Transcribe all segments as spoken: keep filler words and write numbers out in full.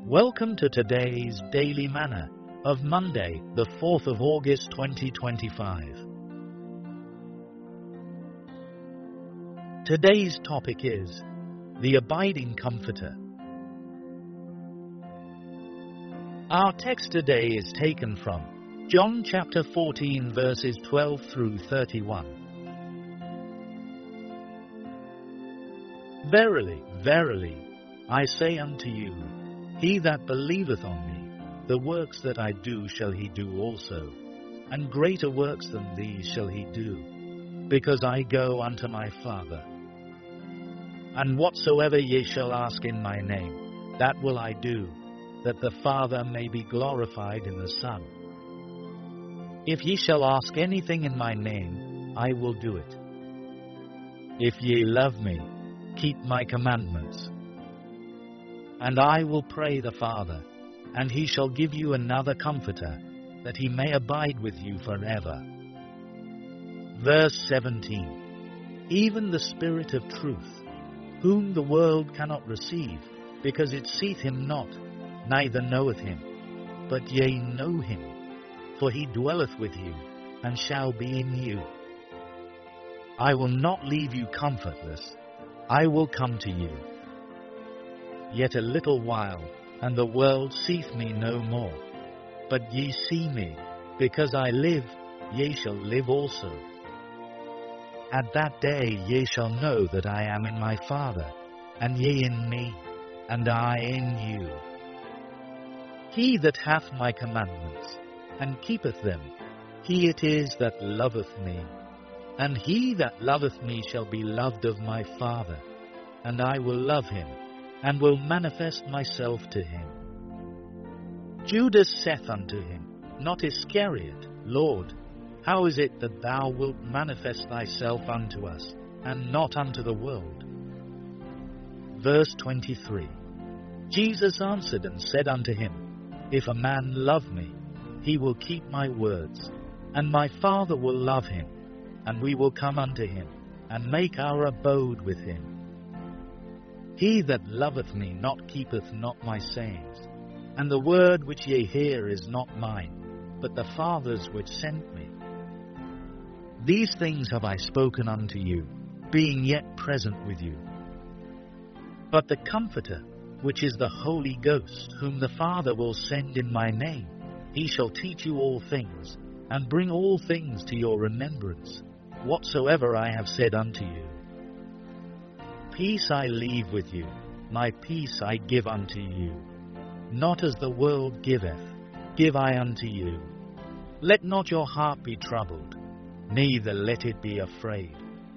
Welcome to today's Daily Manna of Monday, the fourth of August twenty twenty-five. Today's topic is the Abiding Comforter. Our text today is taken from John chapter fourteen, verses twelve through thirty-one. Verily, verily, I say unto you, he that believeth on me, the works that I do shall he do also, and greater works than these shall he do, because I go unto my Father. And whatsoever ye shall ask in my name, that will I do, that the Father may be glorified in the Son. If ye shall ask anything in my name, I will do it. If ye love me, keep my commandments. And I will pray the Father, and he shall give you another Comforter, that he may abide with you forever. Verse seventeen. Even the Spirit of truth, whom the world cannot receive, because it seeth him not, neither knoweth him. But ye know him, for he dwelleth with you, and shall be in you. I will not leave you comfortless, I will come to you. Yet a little while, and the world seeth me no more. But ye see me, because I live, ye shall live also. At that day ye shall know that I am in my Father, and ye in me, and I in you. He that hath my commandments, and keepeth them, he it is that loveth me. And he that loveth me shall be loved of my Father, and I will love him, and will manifest myself to him. Judas saith unto him, not Iscariot, Lord, how is it that thou wilt manifest thyself unto us, and not unto the world? Verse twenty-three. Jesus answered and said unto him, If a man love me, he will keep my words, and my Father will love him, and we will come unto him, and make our abode with him. He that loveth me not keepeth not my sayings, and the word which ye hear is not mine, but the Father's which sent me. These things have I spoken unto you, being yet present with you. But the Comforter, which is the Holy Ghost, whom the Father will send in my name, he shall teach you all things, and bring all things to your remembrance, whatsoever I have said unto you. Peace I leave with you, my peace I give unto you. Not as the world giveth, give I unto you. Let not your heart be troubled, neither let it be afraid.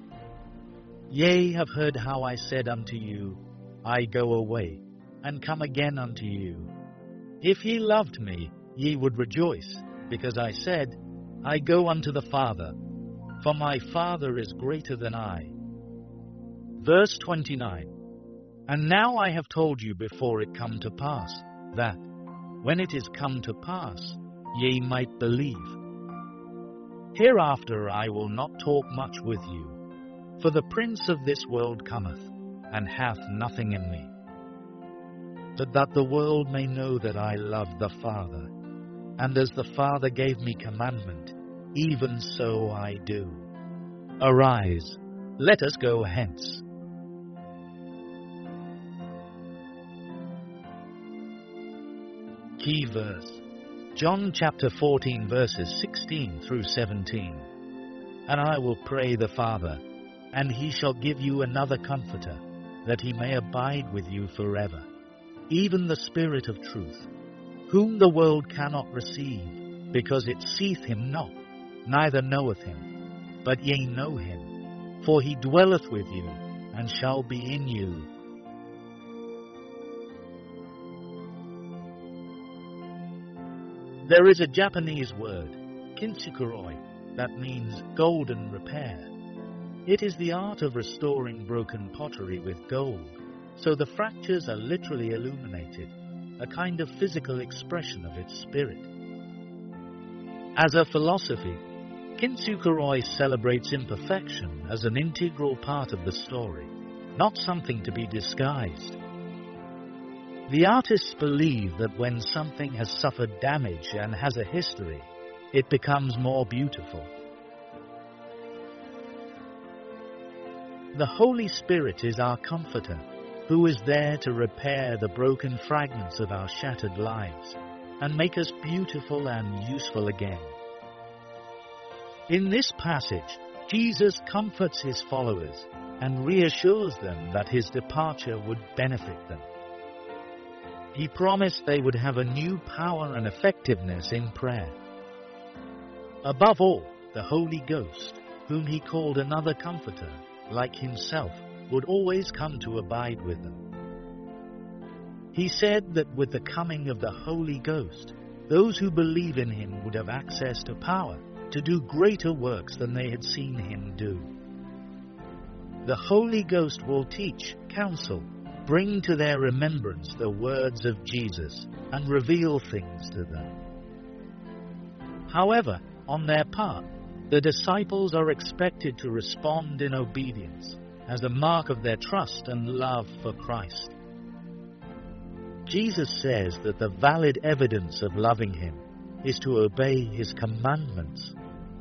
Ye have heard how I said unto you, I go away, and come again unto you. If ye loved me, ye would rejoice, because I said, I go unto the Father, for my Father is greater than I. Verse twenty-nine. And now I have told you before it come to pass, that, when it is come to pass, ye might believe. Hereafter I will not talk much with you, for the prince of this world cometh, and hath nothing in me. But that the world may know that I love the Father, and as the Father gave me commandment, even so I do. Arise, let us go hence. Key verse, John chapter fourteen, verses sixteen through seventeen. And I will pray the Father, and he shall give you another Comforter, that he may abide with you forever, even the Spirit of truth, whom the world cannot receive, because it seeth him not, neither knoweth him. But ye know him, for he dwelleth with you, and shall be in you. There is a Japanese word, kintsukuroi, that means golden repair. It is the art of restoring broken pottery with gold, so the fractures are literally illuminated, a kind of physical expression of its spirit. As a philosophy, Kintsukuroi celebrates imperfection as an integral part of the story, not something to be disguised. The artists believe that when something has suffered damage and has a history, it becomes more beautiful. The Holy Spirit is our comforter, who is there to repair the broken fragments of our shattered lives and make us beautiful and useful again. In this passage, Jesus comforts his followers and reassures them that his departure would benefit them. He promised they would have a new power and effectiveness in prayer. Above all, the Holy Ghost, whom he called another comforter, like himself, would always come to abide with them. He said that with the coming of the Holy Ghost, those who believe in him would have access to power to do greater works than they had seen him do. The Holy Ghost will teach, counsel, bring to their remembrance the words of Jesus, and reveal things to them. However, on their part, the disciples are expected to respond in obedience as a mark of their trust and love for Christ. Jesus says that the valid evidence of loving him is to obey his commandments.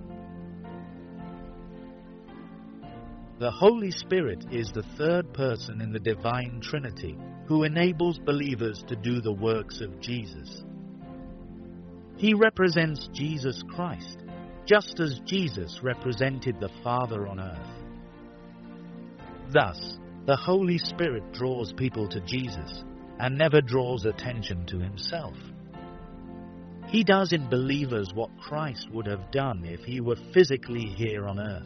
The Holy Spirit is the third person in the Divine Trinity who enables believers to do the works of Jesus. He represents Jesus Christ, just as Jesus represented the Father on earth. Thus, the Holy Spirit draws people to Jesus and never draws attention to himself. He does in believers what Christ would have done if he were physically here on earth.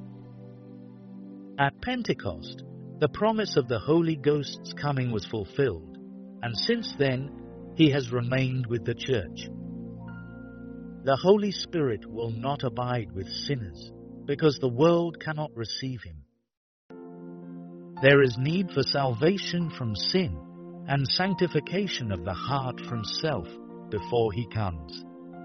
At Pentecost, the promise of the Holy Ghost's coming was fulfilled, and since then, he has remained with the church. The Holy Spirit will not abide with sinners, because the world cannot receive him. There is need for salvation from sin and sanctification of the heart from self before he comes.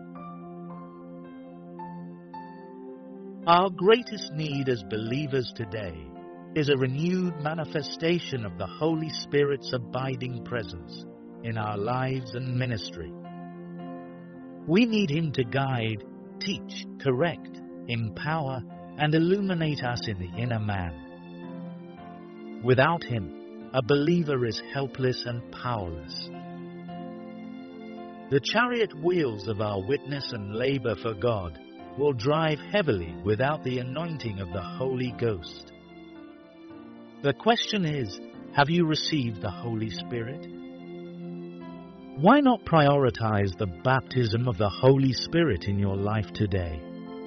Our greatest need as believers today is a renewed manifestation of the Holy Spirit's abiding presence in our lives and ministry. We need him to guide, teach, correct, empower, and illuminate us in the inner man. Without him, a believer is helpless and powerless. The chariot wheels of our witness and labor for God will drive heavily without the anointing of the Holy Ghost. The question is, have you received the Holy Spirit? Why not prioritize the baptism of the Holy Spirit in your life today?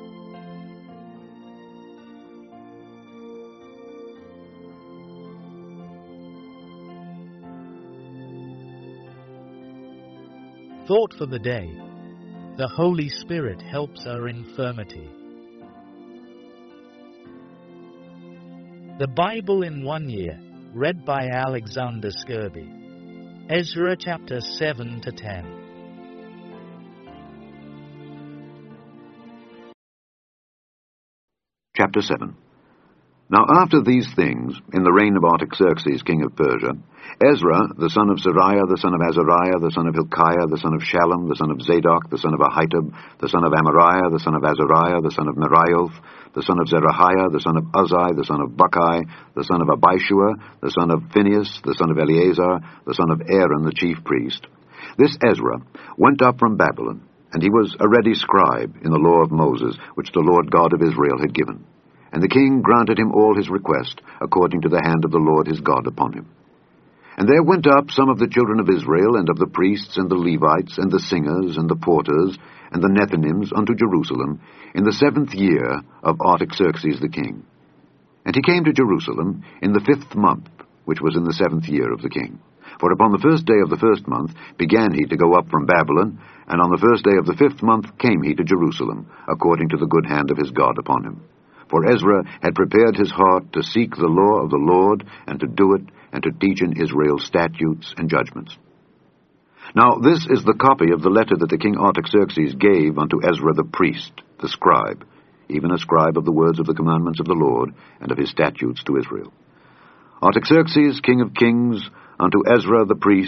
Thought for the day: the Holy Spirit helps our infirmity. The Bible in one year, read by Alexander Skirby. Ezra chapter seven to ten. Chapter seven. Now after these things, in the reign of Artaxerxes, king of Persia, Ezra, the son of Seraiah, the son of Azariah, the son of Hilkiah, the son of Shallum, the son of Zadok, the son of Ahitub, the son of Amariah, the son of Azariah, the son of Merioth, the son of Zerahiah, the son of Uzzi, the son of Bucci, the son of Abishua, the son of Phinehas, the son of Eleazar, the son of Aaron, the chief priest. This Ezra went up from Babylon, and he was a ready scribe in the law of Moses, which the Lord God of Israel had given. And the king granted him all his request, according to the hand of the Lord his God upon him. And there went up some of the children of Israel, and of the priests, and the Levites, and the singers, and the porters, and the Nethinims, unto Jerusalem, in the seventh year of Artaxerxes the king. And he came to Jerusalem in the fifth month, which was in the seventh year of the king. For upon the first day of the first month began he to go up from Babylon, and on the first day of the fifth month came he to Jerusalem, according to the good hand of his God upon him. For Ezra had prepared his heart to seek the law of the Lord, and to do it, and to teach in Israel statutes and judgments. Now this is the copy of the letter that the king Artaxerxes gave unto Ezra the priest, the scribe, even a scribe of the words of the commandments of the Lord, and of his statutes to Israel. Artaxerxes, king of kings, unto Ezra the priest,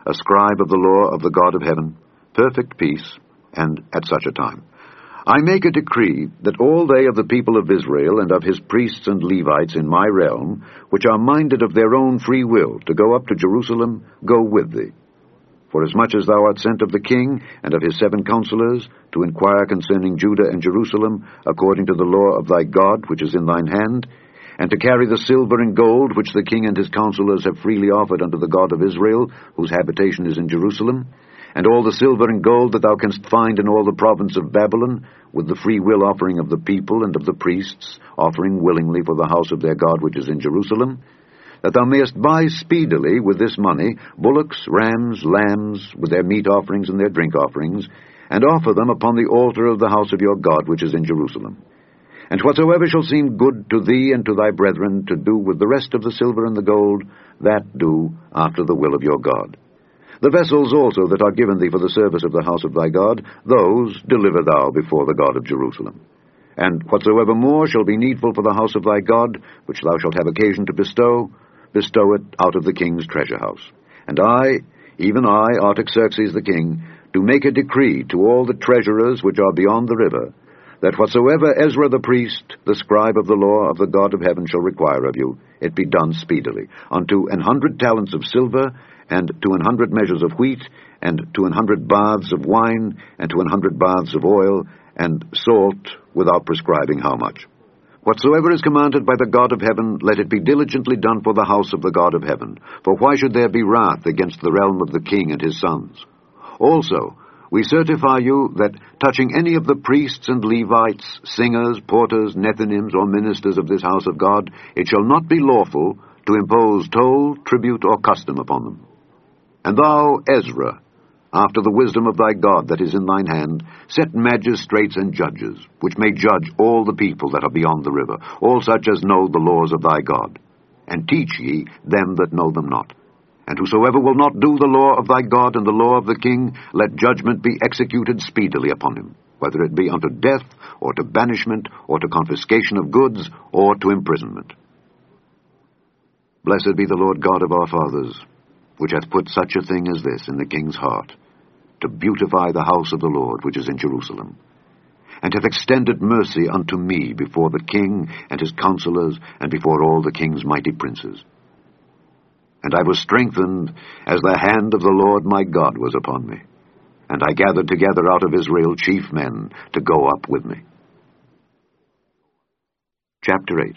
a scribe of the law of the God of heaven, perfect peace, and at such a time. I make a decree that all they of the people of Israel and of his priests and Levites in my realm, which are minded of their own free will to go up to Jerusalem, go with thee. Forasmuch as thou art sent of the king and of his seven counselors, to inquire concerning Judah and Jerusalem, according to the law of thy God, which is in thine hand, and to carry the silver and gold which the king and his counselors have freely offered unto the God of Israel, whose habitation is in Jerusalem, and all the silver and gold that thou canst find in all the province of Babylon, with the free will offering of the people and of the priests, offering willingly for the house of their God which is in Jerusalem, that thou mayest buy speedily with this money bullocks, rams, lambs, with their meat offerings and their drink offerings, and offer them upon the altar of the house of your God which is in Jerusalem. And whatsoever shall seem good to thee and to thy brethren to do with the rest of the silver and the gold, that do after the will of your God. The vessels also that are given thee for the service of the house of thy God, those deliver thou before the God of Jerusalem. And whatsoever more shall be needful for the house of thy God, which thou shalt have occasion to bestow, bestow it out of the king's treasure house. And I, even I, Artaxerxes the king, do make a decree to all the treasurers which are beyond the river, that whatsoever Ezra the priest, the scribe of the law of the God of heaven, shall require of you, it be done speedily, unto an hundred talents of silver, and to an hundred measures of wheat, and to an hundred baths of wine, and to an hundred baths of oil, and salt, without prescribing how much. Whatsoever is commanded by the God of heaven, let it be diligently done for the house of the God of heaven. For why should there be wrath against the realm of the king and his sons? Also, we certify you that, touching any of the priests and Levites, singers, porters, Nethinims, or ministers of this house of God, it shall not be lawful to impose toll, tribute, or custom upon them. And thou, Ezra, after the wisdom of thy God that is in thine hand, set magistrates and judges, which may judge all the people that are beyond the river, all such as know the laws of thy God. And teach ye them that know them not. And whosoever will not do the law of thy God and the law of the king, let judgment be executed speedily upon him, whether it be unto death, or to banishment, or to confiscation of goods, or to imprisonment. Blessed be the Lord God of our fathers, which hath put such a thing as this in the king's heart, to beautify the house of the Lord which is in Jerusalem, and hath extended mercy unto me before the king and his counselors, and before all the king's mighty princes. And I was strengthened as the hand of the Lord my God was upon me, and I gathered together out of Israel chief men to go up with me. Chapter eight.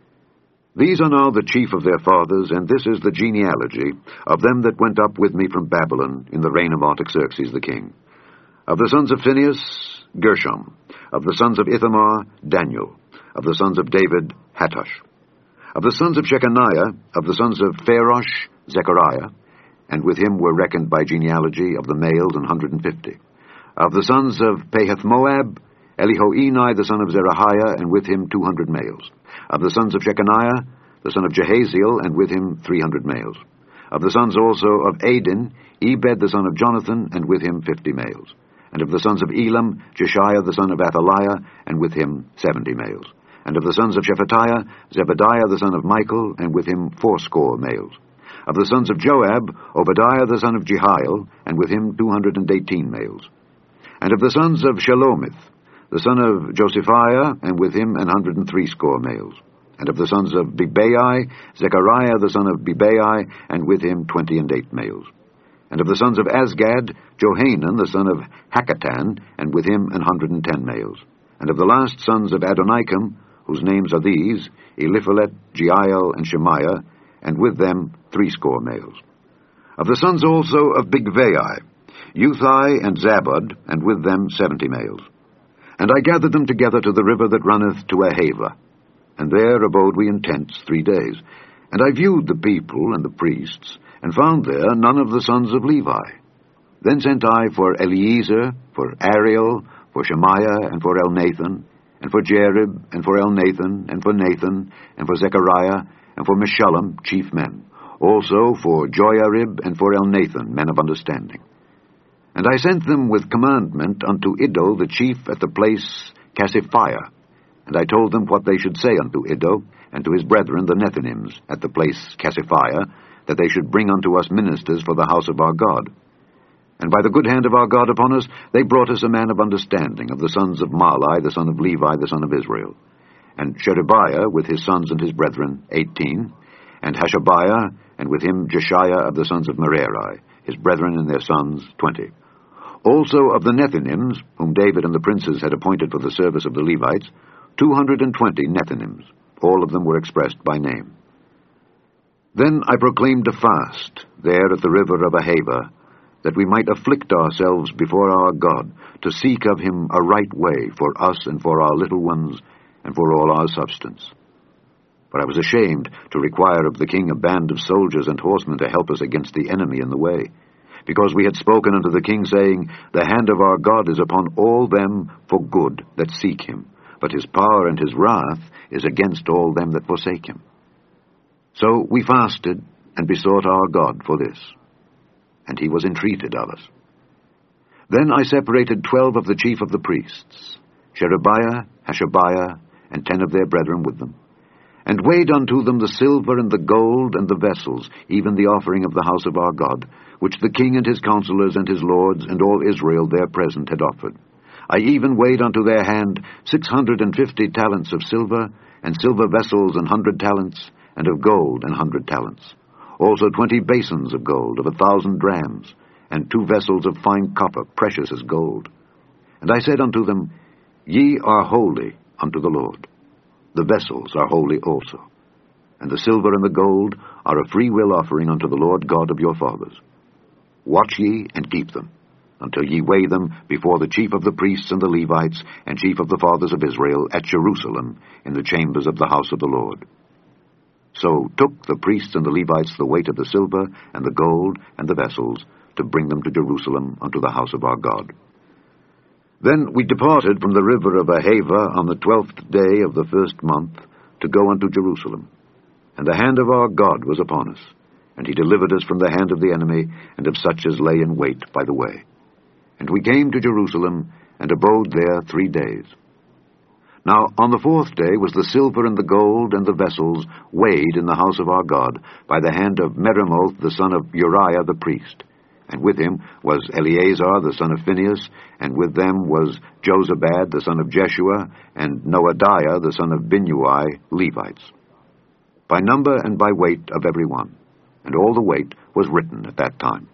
These are now the chief of their fathers, and this is the genealogy of them that went up with me from Babylon in the reign of Artaxerxes the king. Of the sons of Phinehas, Gershom. Of the sons of Ithamar, Daniel. Of the sons of David, Hattush. Of the sons of Shechaniah, of the sons of Pharosh, Zechariah, and with him were reckoned by genealogy of the males an hundred and fifty. Of the sons of Pahath-Moab, Elihoenai the son of Zerahiah, and with him two hundred males. Of the sons of Shechaniah, the son of Jehaziel, and with him three hundred males. Of the sons also of Adin, Ebed the son of Jonathan, and with him fifty males. And of the sons of Elam, Jeshiah the son of Athaliah, and with him seventy males. And of the sons of Shephatiah, Zebadiah the son of Michael, and with him fourscore males. Of the sons of Joab, Obadiah the son of Jehiel, and with him two hundred and eighteen males. And of the sons of Shelomith, the son of Josephiah, and with him an hundred and threescore males. And of the sons of Bebai, Zechariah the son of Bebai, and with him twenty and eight males. And of the sons of Azgad, Johanan the son of Hakkatan, and with him an hundred and ten males. And of the last sons of Adonikam, whose names are these, Eliphalet, Jeiel, and Shemaiah, and with them threescore males. Of the sons also of Bigvai, Uthai and Zabud, and with them seventy males. And I gathered them together to the river that runneth to Ahava, and there abode we in tents three days. And I viewed the people and the priests, and found there none of the sons of Levi. Then sent I for Eliezer, for Ariel, for Shemaiah, and for Elnathan, and for Jerib, and for Elnathan, and for Nathan, and for Zechariah, and for Meshullam, chief men, also for Joiarib, and for Elnathan, men of understanding. And I sent them with commandment unto Iddo the chief at the place Cassiphia, and I told them what they should say unto Iddo, and to his brethren the Nethinims at the place Cassiphia, that they should bring unto us ministers for the house of our God. And by the good hand of our God upon us, they brought us a man of understanding, of the sons of Mahli, the son of Levi, the son of Israel. And Sherebiah, with his sons and his brethren, eighteen, and Hashabiah, and with him Jeshiah of the sons of Merari, his brethren and their sons, twenty. Also of the Nethinims, whom David and the princes had appointed for the service of the Levites, two hundred and twenty Nethinims. All of them were expressed by name. Then I proclaimed a fast, there at the river of Ahava, that we might afflict ourselves before our God, to seek of him a right way for us and for our little ones, and for all our substance. For I was ashamed to require of the king a band of soldiers and horsemen to help us against the enemy in the way, because we had spoken unto the king, saying, The hand of our God is upon all them for good that seek him, but his power and his wrath is against all them that forsake him. So we fasted and besought our God for this, and he was entreated of us. Then I separated twelve of the chief of the priests, Sherebiah, Hashabiah, and ten of their brethren with them, and weighed unto them the silver and the gold and the vessels, even the offering of the house of our God, which the king and his counselors and his lords and all Israel there present had offered. I even weighed unto their hand six hundred and fifty talents of silver, and silver vessels an hundred talents, and of gold an hundred talents. Also twenty basins of gold of a thousand drams, and two vessels of fine copper, precious as gold. And I said unto them, Ye are holy unto the Lord. The vessels are holy also, and the silver and the gold are a freewill offering unto the Lord God of your fathers. Watch ye and keep them, until ye weigh them before the chief of the priests and the Levites and chief of the fathers of Israel at Jerusalem in the chambers of the house of the Lord. So took the priests and the Levites the weight of the silver and the gold and the vessels to bring them to Jerusalem unto the house of our God. Then we departed from the river of Ahava on the twelfth day of the first month to go unto Jerusalem. And the hand of our God was upon us, and he delivered us from the hand of the enemy and of such as lay in wait by the way. And we came to Jerusalem and abode there three days. Now on the fourth day was the silver and the gold and the vessels weighed in the house of our God by the hand of Meremoth the son of Uriah the priest. And with him was Eleazar the son of Phinehas, and with them was Jozabad the son of Jeshua, and Noadiah the son of Binnui, Levites, by number and by weight of every one. And all the weight was written at that time.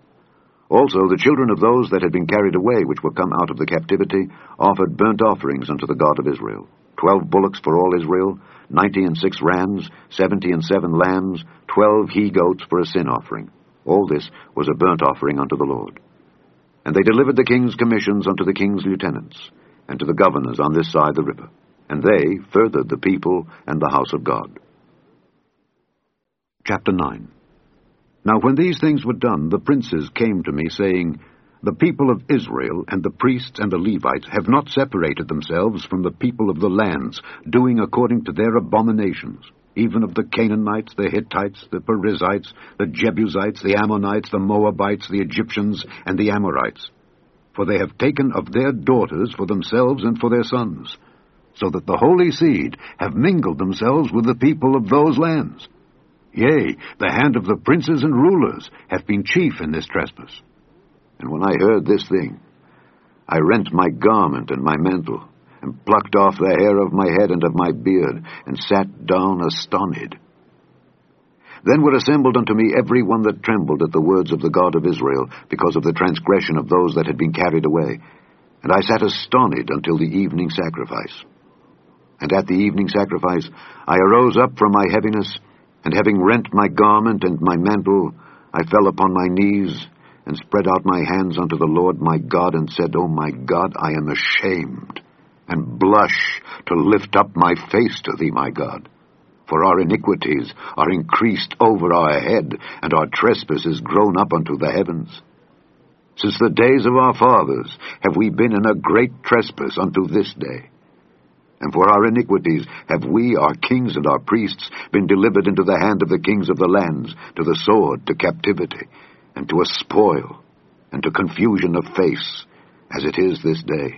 Also the children of those that had been carried away, which were come out of the captivity, offered burnt offerings unto the God of Israel, twelve bullocks for all Israel, ninety and six rams, seventy and seven lambs, twelve he-goats for a sin offering. All this was a burnt offering unto the Lord. And they delivered the king's commissions unto the king's lieutenants, and to the governors on this side the river. And they furthered the people and the house of God. Chapter nine. Now when these things were done, the princes came to me, saying, The people of Israel and the priests and the Levites have not separated themselves from the people of the lands, doing according to their abominations, even of the Canaanites, the Hittites, the Perizzites, the Jebusites, the Ammonites, the Moabites, the Egyptians, and the Amorites. For they have taken of their daughters for themselves and for their sons, so that the holy seed have mingled themselves with the people of those lands. Yea, the hand of the princes and rulers hath been chief in this trespass. And when I heard this thing, I rent my garment and my mantle, and plucked off the hair of my head and of my beard, and sat down astonied. Then were assembled unto me every one that trembled at the words of the God of Israel, because of the transgression of those that had been carried away. And I sat astonied until the evening sacrifice. And at the evening sacrifice I arose up from my heaviness, and having rent my garment and my mantle, I fell upon my knees, and spread out my hands unto the Lord my God, and said, O my God, I am ashamed, and blush to lift up my face to thee, my God. For our iniquities are increased over our head, and our trespasses grown up unto the heavens. Since the days of our fathers have we been in a great trespass unto this day. And for our iniquities have we, our kings and our priests, been delivered into the hand of the kings of the lands, to the sword, to captivity, and to a spoil, and to confusion of face, as it is this day.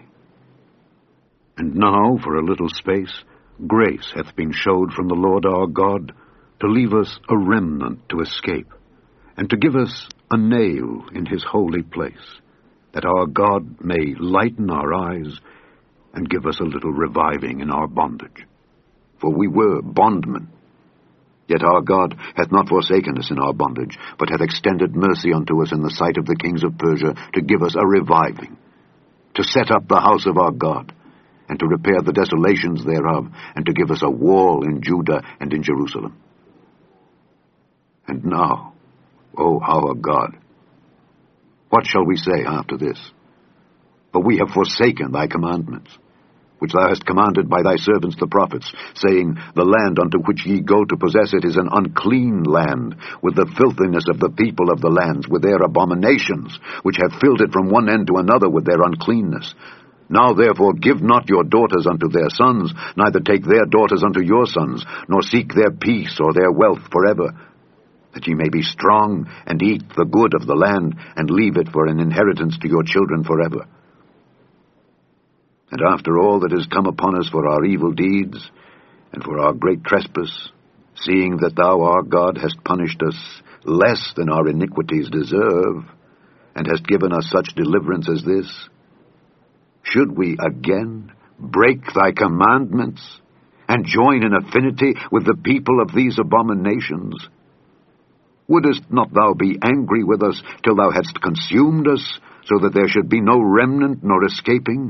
And now, for a little space, grace hath been showed from the Lord our God, to leave us a remnant to escape, and to give us a nail in his holy place, that our God may lighten our eyes and give us a little reviving in our bondage. For we were bondmen. Yet our God hath not forsaken us in our bondage, but hath extended mercy unto us in the sight of the kings of Persia, to give us a reviving, to set up the house of our God, and to repair the desolations thereof, and to give us a wall in Judah and in Jerusalem. And now, O our God, what shall we say after this? For we have forsaken thy commandments, which thou hast commanded by thy servants the prophets, saying, The land unto which ye go to possess it is an unclean land, with the filthiness of the people of the lands, with their abominations, which have filled it from one end to another with their uncleanness. Now therefore give not your daughters unto their sons, neither take their daughters unto your sons, nor seek their peace or their wealth forever, that ye may be strong, and eat the good of the land, and leave it for an inheritance to your children forever. And after all that has come upon us for our evil deeds, and for our great trespass, seeing that thou, our God, hast punished us less than our iniquities deserve, and hast given us such deliverance as this, should we again break thy commandments, and join in affinity with the people of these abominations? Wouldest not thou be angry with us till thou hadst consumed us, so that there should be no remnant nor escaping?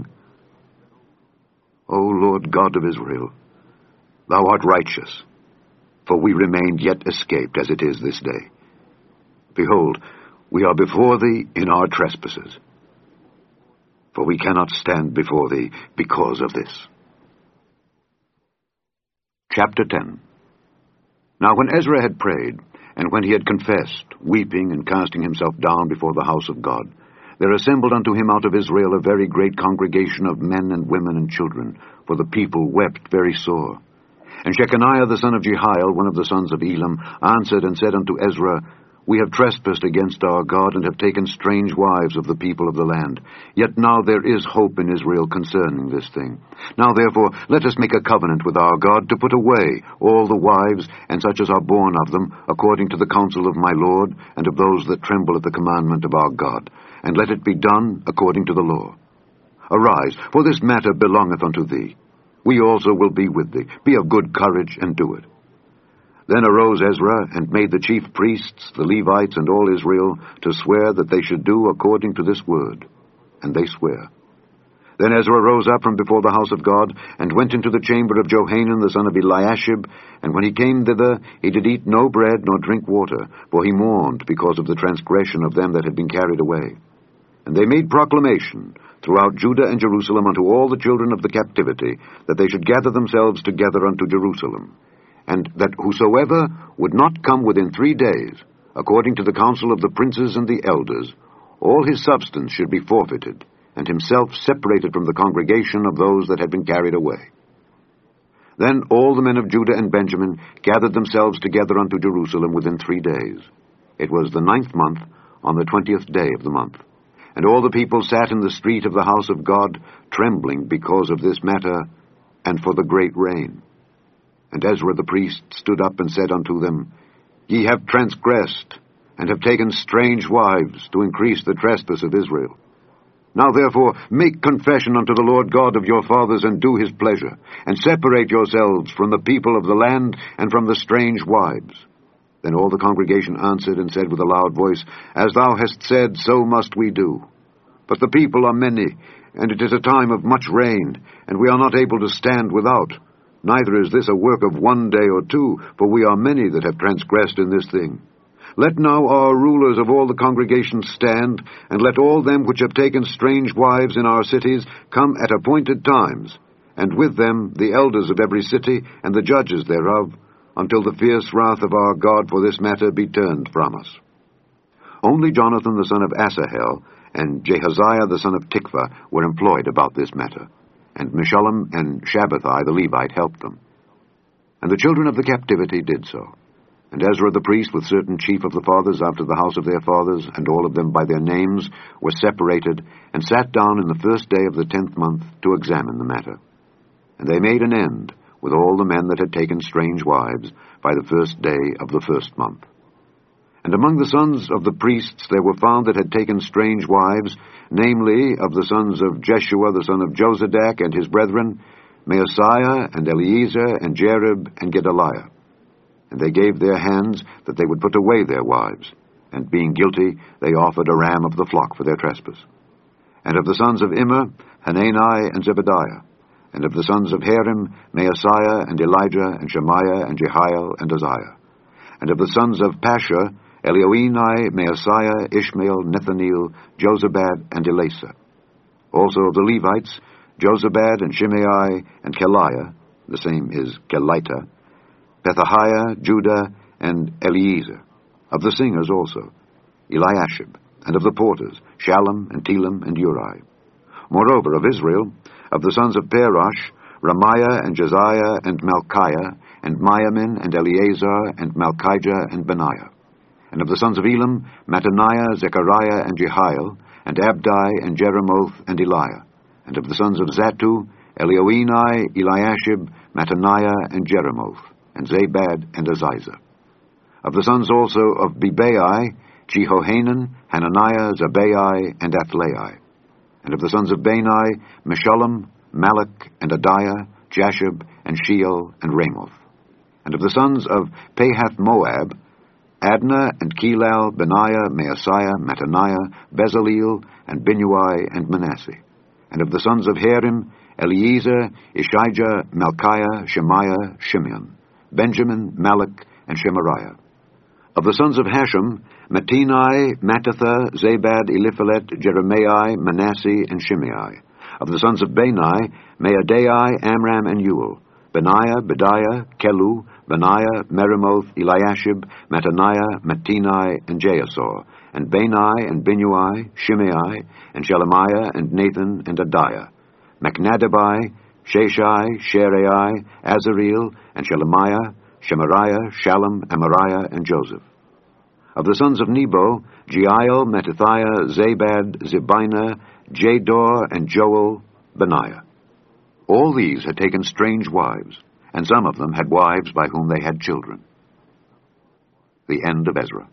O Lord God of Israel, thou art righteous, for we remained yet escaped as it is this day. Behold, we are before thee in our trespasses, for we cannot stand before thee because of this. Chapter ten. Now when Ezra had prayed, and when he had confessed, weeping and casting himself down before the house of God, there assembled unto him out of Israel a very great congregation of men and women and children, for the people wept very sore. And Shechaniah the son of Jehiel, one of the sons of Elam, answered and said unto Ezra, We have trespassed against our God, and have taken strange wives of the people of the land. Yet now there is hope in Israel concerning this thing. Now therefore let us make a covenant with our God, to put away all the wives, and such as are born of them, according to the counsel of my Lord, and of those that tremble at the commandment of our God. And let it be done according to the law. Arise, for this matter belongeth unto thee. We also will be with thee. Be of good courage, and do it. Then arose Ezra, and made the chief priests, the Levites, and all Israel, to swear that they should do according to this word. And they swear. Then Ezra rose up from before the house of God, and went into the chamber of Johanan the son of Eliashib, and when he came thither, he did eat no bread nor drink water, for he mourned because of the transgression of them that had been carried away. And they made proclamation throughout Judah and Jerusalem unto all the children of the captivity, that they should gather themselves together unto Jerusalem, and that whosoever would not come within three days, according to the counsel of the princes and the elders, all his substance should be forfeited, and himself separated from the congregation of those that had been carried away. Then all the men of Judah and Benjamin gathered themselves together unto Jerusalem within three days. It was the ninth month, on the twentieth day of the month. And all the people sat in the street of the house of God, trembling because of this matter, and for the great rain. And Ezra the priest stood up and said unto them, Ye have transgressed, and have taken strange wives, to increase the trespass of Israel. Now therefore make confession unto the Lord God of your fathers, and do his pleasure, and separate yourselves from the people of the land, and from the strange wives. Then all the congregation answered and said with a loud voice, As thou hast said, so must we do. But the people are many, and it is a time of much rain, and we are not able to stand without. Neither is this a work of one day or two, for we are many that have transgressed in this thing. Let now our rulers of all the congregation stand, and let all them which have taken strange wives in our cities come at appointed times, and with them the elders of every city, and the judges thereof, until the fierce wrath of our God for this matter be turned from us. Only Jonathan the son of Asahel, and Jehaziah the son of Tikvah were employed about this matter, and Meshullam and Shabbathai the Levite helped them. And the children of the captivity did so. And Ezra the priest, with certain chief of the fathers after the house of their fathers, and all of them by their names, were separated, and sat down in the first day of the tenth month to examine the matter. And they made an end, with all the men that had taken strange wives, by the first day of the first month. And among the sons of the priests there were found that had taken strange wives, namely, of the sons of Jeshua the son of Jozadak and his brethren, Maaseiah and Eleazar and Jerib and Gedaliah. And they gave their hands that they would put away their wives, and being guilty, they offered a ram of the flock for their trespass. And of the sons of Immer, Hanani and Zebediah. And of the sons of Harim, Maaseiah and Elijah and Shemaiah and Jehiel and Uzziah. And of the sons of Pashur, Elioenai, Maaseiah, Ishmael, Nethaneel, Jozabad, and Elasa. Also of the Levites, Jozabad and Shimei and Keliah, the same is Kelita, Pethahiah, Judah, and Eliezer. Of the singers also, Eliashib, and of the porters, Shallum and Telem and Uri. Moreover, of Israel, of the sons of Perosh, Ramiah and Josiah and Malchiah, and Miamin and Eleazar and Malchijah and Benaiah. And of the sons of Elam, Mattaniah, Zechariah and Jehiel, and Abdi and Jeremoth and Eliah. And of the sons of Zattu, Elioenai, Eliashib, Mattaniah and Jeremoth, and Zabad and Aziza. Of the sons also of Bebai, Jehohanan, Hananiah, Zabai, and Athlai. And of the sons of Bani, Meshullam, Malach, and Adiah, Jashub, and Sheol, and Ramoth. And of the sons of Pahath-Moab, Adnah, and Kelal, Benaiah, Maaseiah, Mattaniah, Bezaleel, and Binnui, and Manasseh. And of the sons of Harim, Eliezer, Ishijah, Malchiah, Shemaiah, Shimeon, Benjamin, Malach, and Shemariah. Of the sons of Hashem, Mattini, Mattatha, Zabad, Eliphalet, Jeremiah, Manasseh, and Shimei. Of the sons of Bani, Maadai, Amram, and Uel, Benaiah, Bediah, Kelu, Benaiah, Merimoth, Eliashib, Mattaniah, Mattini, and Jaasor, and Bani, and Binnui, Shimei, and Shelemiah, and Nathan, and Adiah, Machnadabai, Sheshai, Sherai, Azareel, and Shelemiah, Shemariah, Shallum, Amariah, and Joseph. Of the sons of Nebo, Jeiel, Mattithiah, Zabad, Zebina, Jador, and Joel, Benaiah. All these had taken strange wives, and some of them had wives by whom they had children. The end of Ezra.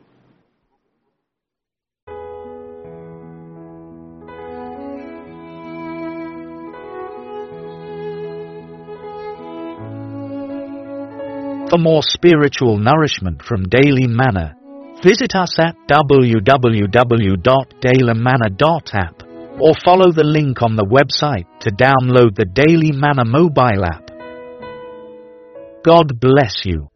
For more spiritual nourishment from Daily Manna, visit us at w w w dot daily manna dot app or follow the link on the website to download the Daily Manna mobile app. God bless you.